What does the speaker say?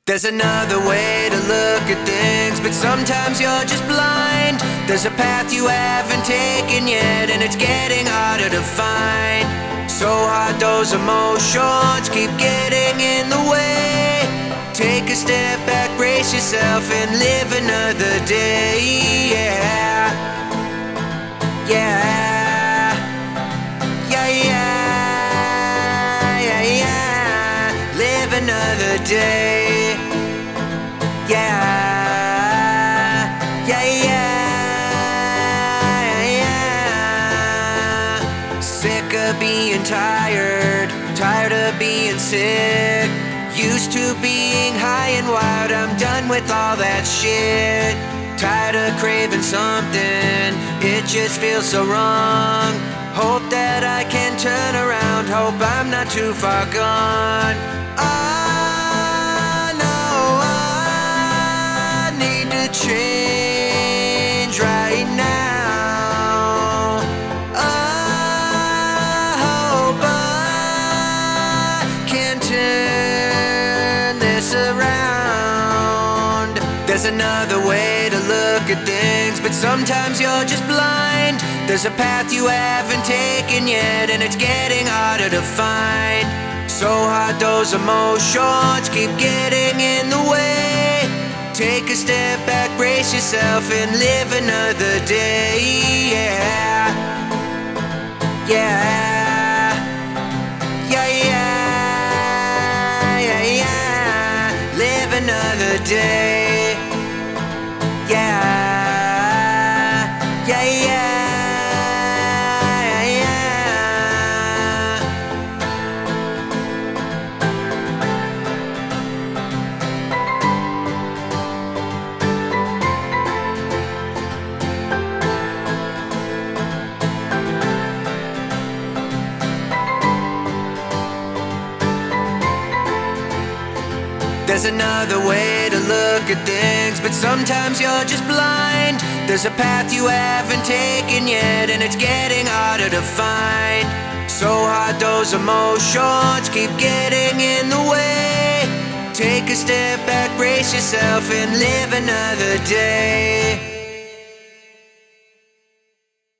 There's another way to look at things, but sometimes you're just blind. There's a path you haven't taken yet, and it's getting harder to find. So hard those emotions keep getting in the way. Take a step back, brace yourself, and live another day. Yeah, yeah, yeah, yeah, yeah, yeah. Live another day. Yeah, yeah, yeah, yeah. Sick of being tired, tired of being sick. Used to being high and wild, I'm done with all that shit. Tired of craving something, it just feels so wrong. Hope that I can turn around, hope I'm not too far gone. Change right now. I hope I can turn this around. There's another way to look at things, but sometimes you're just blind. There's a path you haven't taken yet, and it's getting harder to find. So hard those emotions keep getting in the way. Take a step back, brace yourself, and live another day. Yeah, yeah, yeah, yeah, yeah, yeah. Live another day. Yeah, yeah, yeah, yeah, yeah. There's another way to look at things, but sometimes you're just blind. There's a path you haven't taken yet, and it's getting harder to find. So hard those emotions keep getting in the way. Take a step back, brace yourself, and live another day.